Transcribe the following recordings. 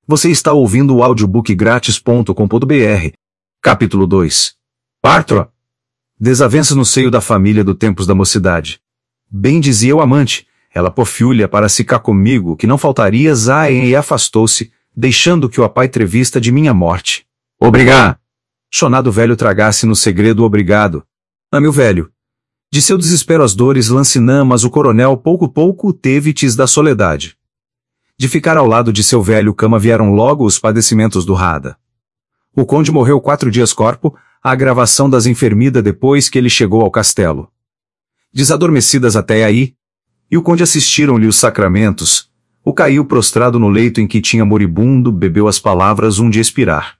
Você está ouvindo o audiobookgratis.com.br. Capítulo 2. Parto. Desavenças no seio da família do tempos da mocidade. Bem dizia o amante, ela porfiou-lhe para se cá comigo, que não faltaria e afastou-se, deixando que o apai trevista de minha morte. Obrigado. Chonado velho tragasse no segredo obrigado. Ah, meu velho. De seu desespero as dores lancinã, mas o coronel pouco teve-tes da soledade. De ficar ao lado de seu velho cama vieram logo os padecimentos do Rada. O conde morreu 4 dias corpo, a agravação das enfermidas depois que ele chegou ao castelo. Desadormecidas até aí, e o conde assistiram-lhe os sacramentos, o caiu prostrado no leito em que tinha moribundo, bebeu as palavras de expirar.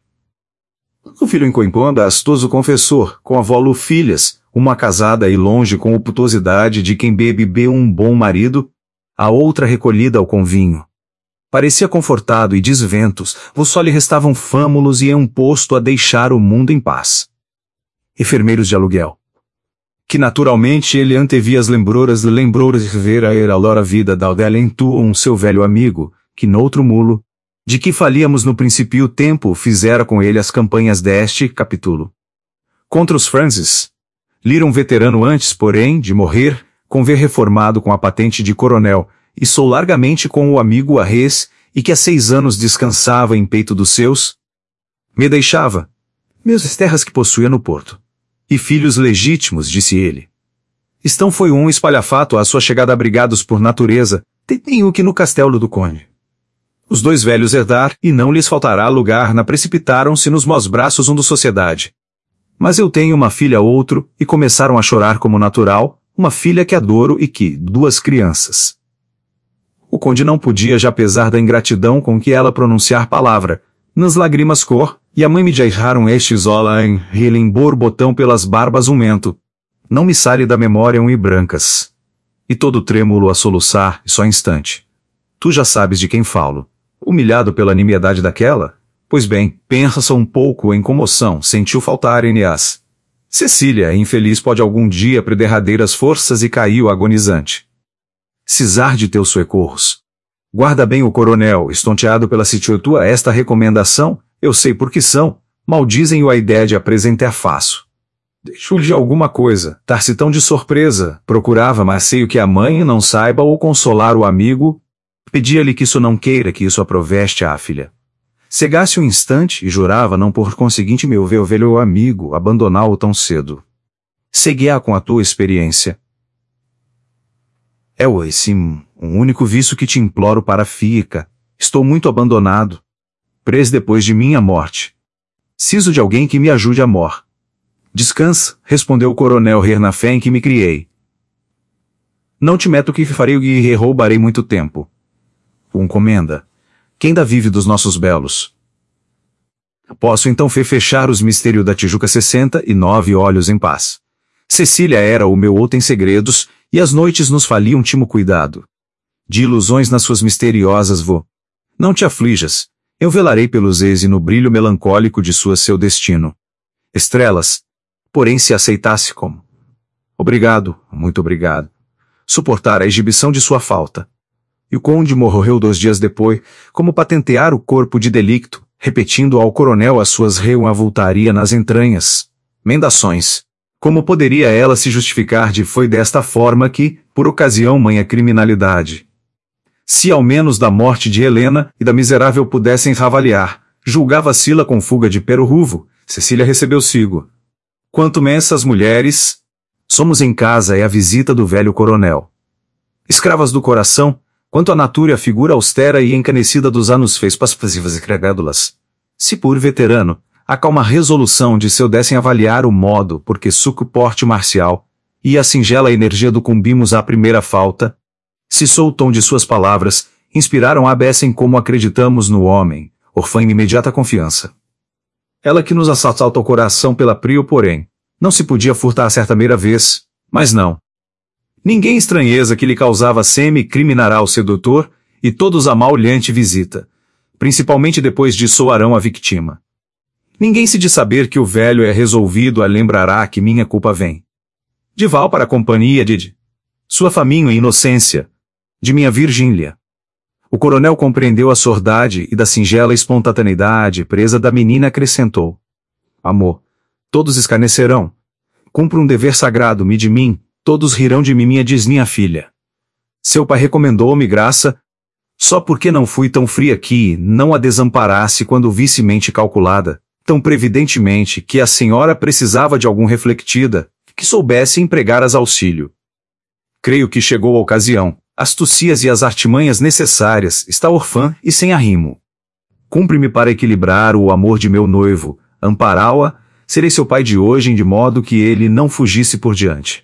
O filho encoimpondo astoso confessor, com avó filhas, uma casada e longe com oputosidade de quem bebe um bom marido, a outra recolhida ao convinho. Parecia confortado e desventos, só lhe restavam fâmulos e um posto a deixar o mundo em paz. Enfermeiros de aluguel. Que naturalmente ele antevia as lembrouras de ver a era a vida da aldelentu seu velho amigo, que noutro mulo, de que falíamos no princípio tempo fizera com ele as campanhas deste capítulo. Contra os franceses. Lira um veterano antes, porém, de morrer, conver reformado com a patente de coronel, e sou largamente com o amigo Arres, e que há 6 anos descansava em peito dos seus, me deixava, meus terras que possuía no porto. E filhos legítimos, disse ele. Estão foi um espalhafato à sua chegada abrigados por natureza, tenho que no castelo do conde. Os 2 velhos herdar, e não lhes faltará lugar precipitaram-se nos meus braços do sociedade. Mas eu tenho uma filha outro, e começaram a chorar como natural, uma filha que adoro e que, 2 crianças. O conde não podia já pesar da ingratidão com que ela pronunciar palavra, nas lágrimas cor, e a mãe me jairraram estes em rilim borbotão pelas barbas mento. Não me sale da memória e brancas. E todo trêmulo a soluçar, e só instante. Tu já sabes de quem falo. Humilhado pela nimiedade daquela? Pois bem, pensa um pouco em comoção, sentiu faltar Eneas. Cecília, infeliz, pode algum dia derradeiras forças e caiu agonizante. Cisar de teus socorros. Guarda bem o coronel, estonteado pela tua esta recomendação, eu sei por que são, maldizem-o a ideia de apresentar faço. Deixou-lhe alguma coisa, dar-se tão de surpresa, procurava, mas sei o que a mãe não saiba ou consolar o amigo, pedia-lhe que isso não queira que isso aproveste à filha. Cegasse um instante e jurava não por conseguinte meu velho amigo abandoná-o tão cedo. Segui-a com a tua experiência. É esse um único vício que te imploro para fica. Estou muito abandonado. Preso depois de minha morte. Preciso de alguém que me ajude a mor. Descansa, respondeu o coronel rir na fé em que me criei. Não te meto que farei e roubarei muito tempo. Comenda. Quem dá vive dos nossos belos? Posso então fechar os mistérios da Tijuca 69 olhos em paz. Cecília era o meu outro em segredos, e as noites nos faliam timo cuidado. De ilusões nas suas misteriosas Não te aflijas, eu velarei pelos ex e no brilho melancólico de seu destino. Estrelas, porém se aceitasse como. Obrigado, muito obrigado. Suportar a exibição de sua falta. E o conde morreu 2 dias depois, como patentear o corpo de delicto, repetindo ao coronel as suas avultaria nas entranhas. Mendações. Como poderia ela se justificar de foi desta forma que, por ocasião manha criminalidade? Se ao menos da morte de Helena e da miserável pudessem ravaliar, julgava Sila com fuga de Perurruvo, Cecília recebeu sigo. Quanto mensas mulheres, somos em casa é a visita do velho coronel. Escravas do coração, quanto a natura e a figura austera e encanecida dos anos fez passivas e cregádulas. Se por veterano, a calma resolução de seu dessem avaliar o modo porque suco porte marcial, e a singela energia do cumbimos à primeira falta, se sou o tom de suas palavras, inspiraram a bessem como acreditamos no homem, orfã em imediata confiança. Ela que nos assalta o coração pela prio porém, não se podia furtar certa meira vez, mas não. Ninguém estranheza que lhe causava semi-criminará o sedutor, e todos a mal-lhante visita, principalmente depois de soarão a victima. Ninguém se de saber que o velho é resolvido a lembrará que minha culpa vem. De Val para a companhia de sua faminho e inocência, de minha Virgínia. O coronel compreendeu a sordidade e da singela espontaneidade presa da menina acrescentou. Amor, todos escarnecerão. Cumpro um dever sagrado, me de mim, todos rirão de mim, minha diz minha filha. Seu pai recomendou-me graça, só porque não fui tão fria que não a desamparasse quando visse mente calculada, tão previdentemente que a senhora precisava de algum reflectida, que soubesse empregar as auxílio. Creio que chegou a ocasião, astucias e as artimanhas necessárias, está órfã e sem arrimo. Cumpre-me para equilibrar o amor de meu noivo, ampará-la, serei seu pai de hoje de modo que ele não fugisse por diante.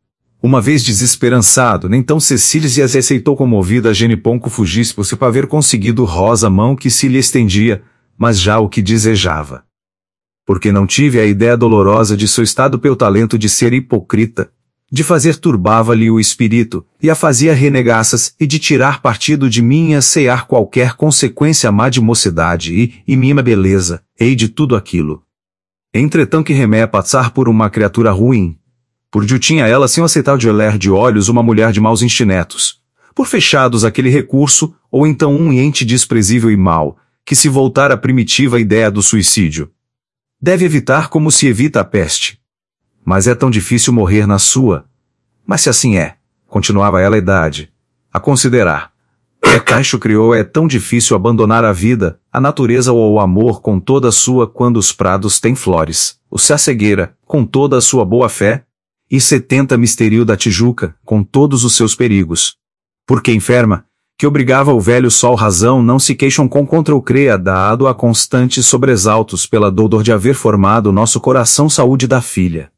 Uma vez desesperançado, nem tão Cecília se as aceitou comovida a Geniponco fugisse por seu haver conseguido rosa a mão que se lhe estendia, mas já o que desejava. Porque não tive a ideia dolorosa de seu estado pelo talento de ser hipocrita, de fazer turbava-lhe o espírito, e a fazia renegaças, e de tirar partido de minha cear qualquer consequência má de mocidade e minha beleza, hei de tudo aquilo. Entretanto que remé a passar por uma criatura ruim, por de tinha ela sem aceitar de olhar de olhos uma mulher de maus instinetos, por fechados aquele recurso, ou então um ente desprezível e mau, que se voltar à primitiva ideia do suicídio. Deve evitar como se evita a peste. Mas é tão difícil morrer na sua. Mas se assim é, continuava ela a idade, a considerar. Caixo criou é tão difícil abandonar a vida, a natureza ou o amor com toda a sua quando os prados têm flores, o se a cegueira, com toda a sua boa fé, e 70 misterio da Tijuca, com todos os seus perigos. Porque enferma, que obrigava o velho sol razão não se queixam com contra o crea dado a constantes sobresaltos pela dor de haver formado nosso coração saúde da filha.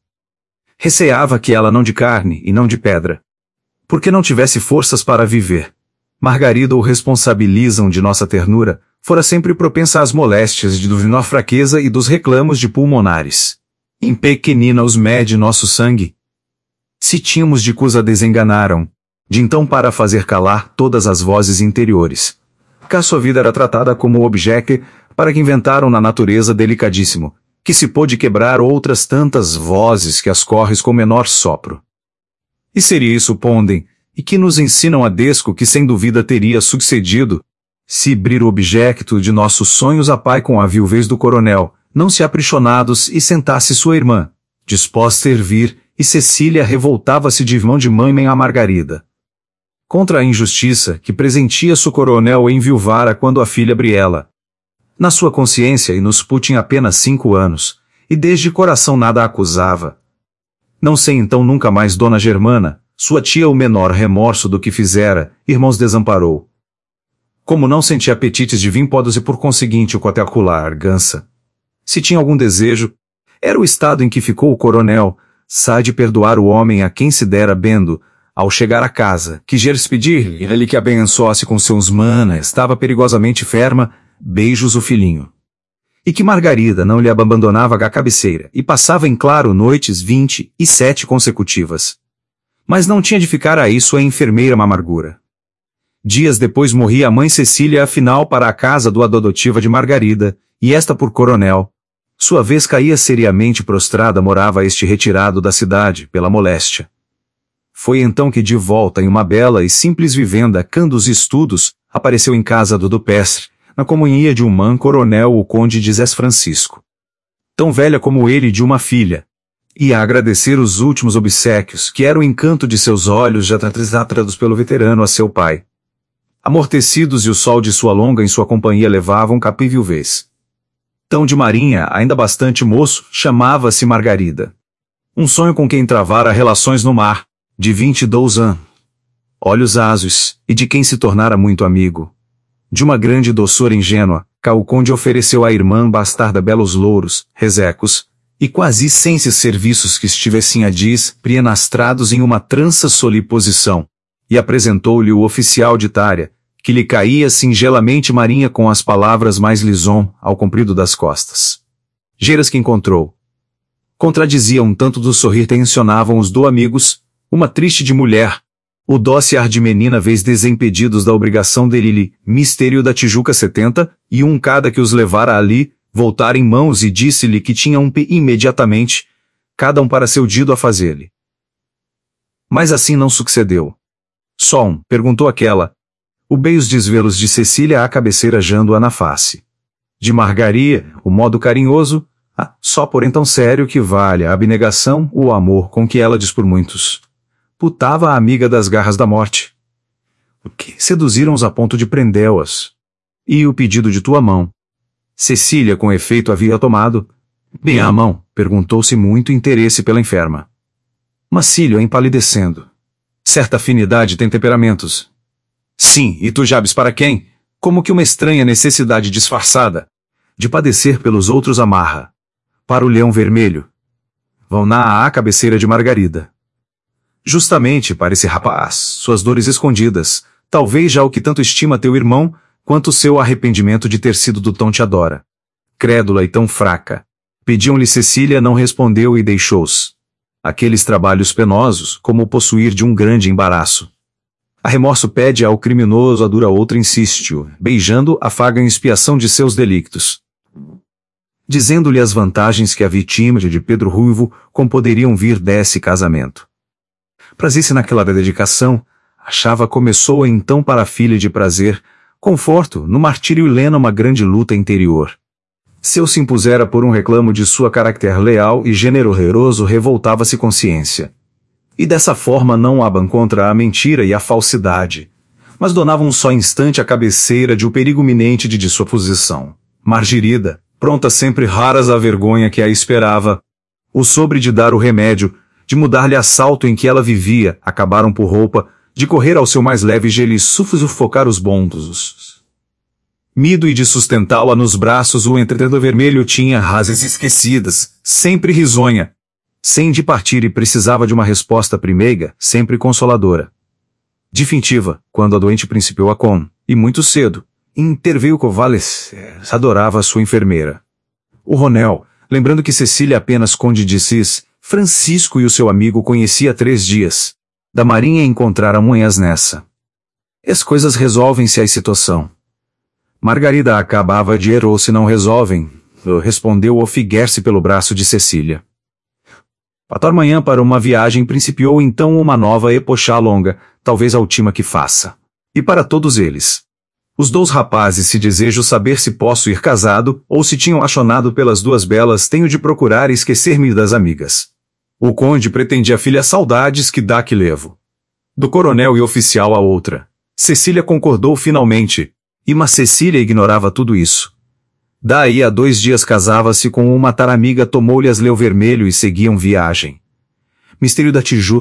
Receava que ela não de carne e não de pedra. Porque não tivesse forças para viver. Margarida o responsabilizam de nossa ternura, fora sempre propensa às moléstias de duvinó fraqueza e dos reclamos de pulmonares. Em pequenina os mede nosso sangue. Se tínhamos de cusa desenganaram, de então para fazer calar todas as vozes interiores. Cá sua vida era tratada como objeto, para que inventaram na natureza delicadíssimo, que se pôde quebrar outras tantas vozes que as corres com menor sopro. E seria isso pondem, e que nos ensinam a desco que sem dúvida teria sucedido, se abrir o objeto de nossos sonhos a pai com a viuvez do coronel, não se aprisionados e sentasse sua irmã, disposta a servir, e Cecília revoltava-se de mão de mãe a Margarida. Contra a injustiça que presentia seu coronel enviuvara quando a filha Briela. Na sua consciência e nos putin apenas 5 anos, e desde coração nada a acusava. Não sei então nunca mais Dona Germana, sua tia o menor remorso do que fizera, irmãos desamparou. Como não sentia apetites de vinho podos e por conseguinte o coteacular gança. Se tinha algum desejo, era o estado em que ficou o coronel, sa de perdoar o homem a quem se dera bendo, ao chegar a casa, que Gers pedir ele que abençoasse com seus mana, estava perigosamente ferma, beijos o filhinho. E que Margarida não lhe abandonava a cabeceira, e passava em claro noites 27 consecutivas. Mas não tinha de ficar aí sua enfermeira amargura. Dias depois morria a mãe Cecília afinal para a casa do adotiva de Margarida, e esta por coronel. Sua vez caía seriamente prostrada morava este retirado da cidade, pela moléstia. Foi então que de volta em uma bela e simples vivenda candos estudos, apareceu em casa do Dupestre, na comunhia de um man coronel o conde de Zés Francisco. Tão velha como ele de uma filha. E a agradecer os últimos obséquios, que era o encanto de seus olhos já tratados pelo veterano a seu pai. Amortecidos e o sol de sua longa em sua companhia levavam capivulvez. Tão de marinha, ainda bastante moço, chamava-se Margarida. Um sonho com quem travara relações no mar, de 22 anos. Olhos azuis, e de quem se tornara muito amigo. De uma grande doçura ingênua, cá o conde ofereceu à irmã bastarda belos louros, resecos, e quase senses serviços que estivessem a diz, prienastrados em uma trança soliposição, e apresentou-lhe o oficial de Tária, que lhe caía singelamente marinha com as palavras mais lison, ao comprido das costas. Geiras que encontrou. Contradiziam um tanto do sorrir tensionavam os do amigos, uma triste de mulher, o doce ar de menina vez desimpedidos da obrigação dele, mistério da Tijuca 70, e um cada que os levara ali, voltar em mãos e disse-lhe que tinha um imediatamente, cada um para seu dido a fazer-lhe. Mas assim não sucedeu. Só perguntou aquela, Ubei os desvelos de Cecília à cabeceira jando-a na face. De Margarida, o modo carinhoso, só porém tão sério que vale a abnegação, o amor com que ela diz por muitos. Putava a amiga das garras da morte. O que seduziram-os a ponto de prendê-las? E o pedido de tua mão? Cecília, com efeito, havia tomado. Bem a mão, perguntou-se muito interesse pela enferma. Macílio empalidecendo. Certa afinidade tem temperamentos. Sim, e tu jabes para quem? Como que uma estranha necessidade disfarçada de padecer pelos outros amarra. Para o leão vermelho. Vão à cabeceira de Margarida. Justamente para esse rapaz, suas dores escondidas, talvez já o que tanto estima teu irmão, quanto o seu arrependimento de ter sido do tão te adora. Crédula e tão fraca. Pediam-lhe Cecília, não respondeu e deixou-os. Aqueles trabalhos penosos, como o possuir de um grande embaraço. A remorso pede ao criminoso, a dura outra insiste-o, beijando, afaga em expiação de seus delictos. Dizendo-lhe as vantagens que a vítima de Pedro Ruivo com poderiam vir desse casamento. Prazer-se naquela dedicação, achava começou então para a filha de prazer, conforto, no martírio e lena uma grande luta interior. Se eu se impusera por um reclamo de sua caráter leal e generoso revoltava-se consciência. E dessa forma não aban contra a mentira e a falsidade, mas donava um só instante a cabeceira de o perigo iminente de sua posição. Margarida, pronta sempre raras à vergonha que a esperava, o sobre de dar o remédio, de mudar-lhe a salto em que ela vivia, acabaram por roupa, de correr ao seu mais leve gelo e sufocar os bondos. Mido e de sustentá-la nos braços o entretanto vermelho tinha rasas esquecidas, sempre risonha, sem de partir e precisava de uma resposta primeiga, sempre consoladora. Definitiva, quando a doente principiou a e muito cedo, interveio Covales, adorava a sua enfermeira. O Ronel, lembrando que Cecília apenas conde de Cis, Francisco e o seu amigo conhecia há 3 dias. Da marinha encontraram manhãs nessa. As coisas resolvem-se a situação. Margarida acabava de ou se não resolvem, respondeu o figuer-se pelo braço de Cecília. Pator manhã para uma viagem principiou então uma nova epocha longa, talvez a última que faça. E para todos eles. Os 2 rapazes se desejo saber se posso ir casado, ou se tinham achonado pelas 2 belas tenho de procurar e esquecer-me das amigas. O conde pretendia a filha saudades que dá que levo. Do coronel e oficial a outra. Cecília concordou finalmente, mas Cecília ignorava tudo isso. Daí a 2 dias casava-se com uma taramiga tomou-lhe as leu vermelho e seguiam viagem. Mistério da Tiju,